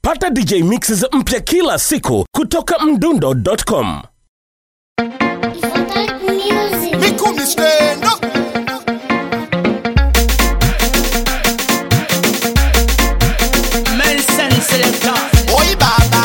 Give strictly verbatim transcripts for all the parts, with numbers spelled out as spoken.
Pata D J mixes mpya kila siku kutoka mdundo dot com. Mikumi stand up. Melson selector. Oi baba.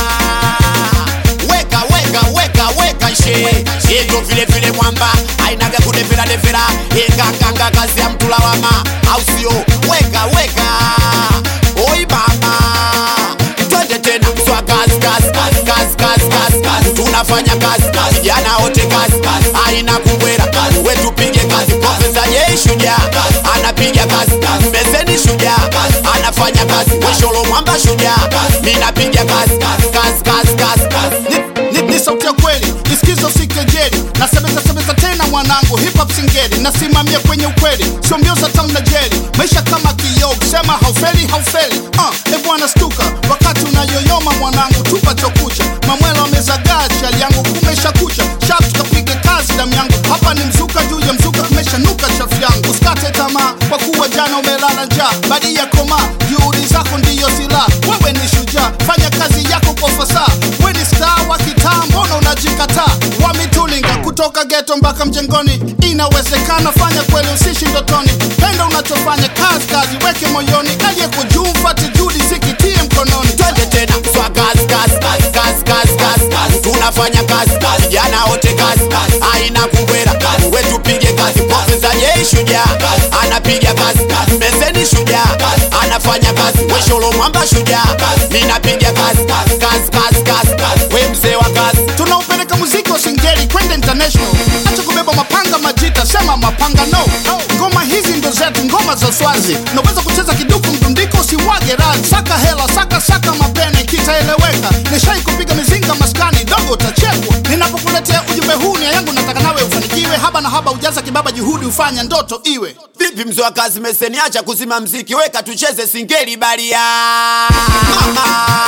Weka weka weka weka she. Ego vile vile mwamba. Ainaga kudevira devira. Ega kanga kazi ya mtu lawama. Au sio? Weka weka. Oi baba. Twende tena mswa kazi kazi kazi kazi kazi kazi kazi. Tunafanya kazi kazi. Jana wote kazi kazi. Aina kubwera kazi. Wetu pige kazi. Profesa yeye shujaa. Anapiga kazi kazi. Meseni shujaa. Anafanya kazi. Wesholo mwamba shujaa. Mina piga kazi kazi kazi kazi kazi. Ni, ni, ni sauti ya kweli, isikizo sikejeli. Nasemeza semeza tena mwanangu, hip hop singeli. Nasimamia kwenye ukweli, sio mbio za tamu na jeli. Maisha kama kioo, kusema haufeli haufeli. Uh, ebu anastuka, wakati unayoyoma mwanangu, tupa chokucha. Mamwela wamezagaa, chali yangu kumesha kucha. Sharp tukapige kazi damu yangu, hapa ni mzuka juu ya mzuka, kumesha nuka chafu yangu. Usikate tamaa, kwa kuwa jana umelala njaa. Badi ya koma, juhudi zako ndiyo silaha. Wewe ni shujaa, fanya kazi yako kwa fasaha. Wewe ni star wa kitaa, mbona unajikataa? Wamitulinga kutoka ghetto mpaka mjengoni. Inawezekana, fanya kweli usishi ndotoni. Penda unachofanya, kazi kazi weke moyoni. Aliyeko juu mfuate juhudi zikitie mkononi. Twende tena mswa kazi kazi kazi kazi kazi kazi kazi. Tunafanya kazi kazi. Jana wote kazi kazi. Aina kubwera kazi. Wetu pige kazi. Profesa yeye shujaa. Anapiga kazi kazi. Meseni shujaa. Anafanya kazi. Wesholo mwamba shujaa. Mina piga kazi kazi kazi kazi kazi. We mzee wa kazi. Tunaupeleka muziki wa singeli kwenda international. Acha kubeba mapanga majita, sema mapanga no. Ngoma hizi ndo zetu, ngoma za Swazi. Naweza kucheza kiduku mdundiko, usiwage radhi. Saka hela, saka saka mapene, kitaeleweka. Nishai kupiga mizinga maskani, dogo utachekwa. Ninapokuletea ujumbe huu, nia yangu nataka nawe ufanikiwe. Haba na haba ujaza kibaba, juhudi ufanya ndoto iwe. Vipi mzee wa kazi Meseni, acha kuzima mziki, weka tucheze singeli baria. Mama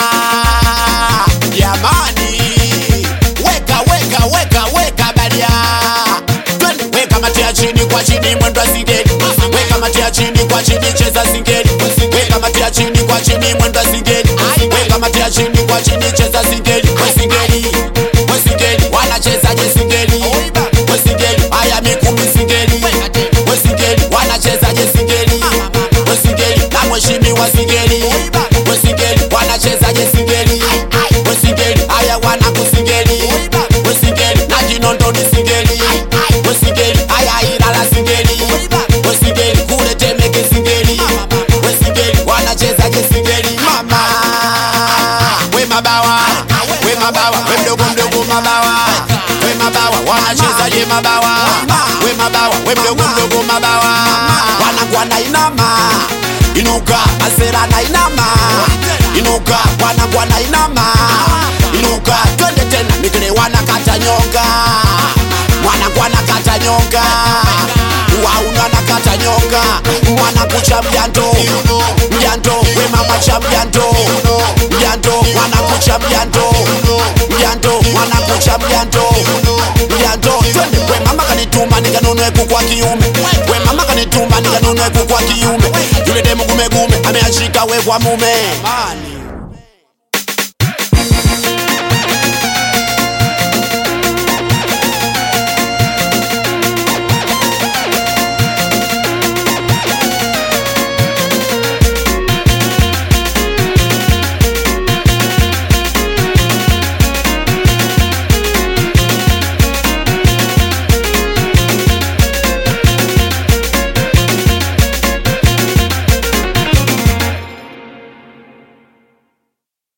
jamani, weka weka weka weka baria. Twende weka matia chini kwa chini mwendo singeli. Weka matia chini kwa chini cheza singeli. Weka matia chini kwa chini mwendo singeli. Weka matia chini kwa chini cheza singeli. We singeli, we singeli, wanacheza je singeli. We singeli, haya Mikumi singeli. We singeli, wanacheza je singeli. We singeli, na mheshimiwa singeli. We singeli, wanacheza je singeli. We singeli, haya wana kusingeli. We singeli, na Jinondo ni singeli. We singeli, haya Ilala singeli. We singeli, kule Temeke singeli. We singeli, wanacheza je singeli. Mama we mabawa, we mabawa, we mdogo mdogo mabawa. We mabawa, wanacheza je mabawa. We mabawa, we mdogo mdogo mabawa. Wanakuwa na inama, inuka, asera na inama. Inuka, wanakuwa na inama. Inuka, twende tena, mikile wanakata nyonga. Wanakuwa nakata nyonga. Wauna nakata nyonga. Wanakucha mjando, mjando, we mama cha mjando. Mjando, wanakucha mjando. Mjando, wanakucha mjando. Mjando, twende, we mama kanituma nikanunue kuku wa kiume. We mama kanituma nikanunue kuku wa kiume. Yule demu gume gume, ameashika we kwa mume.